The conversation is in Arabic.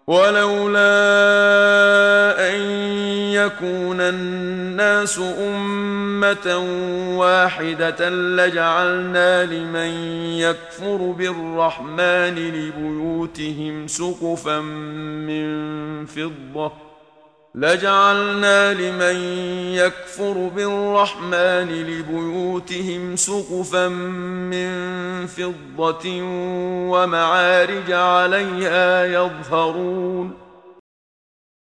ولولا أن يكون الناس أمة واحدة لجعلنا لمن يكفر بالرحمن لبيوتهم سقفا من فضة ومعارج عليها يظهرون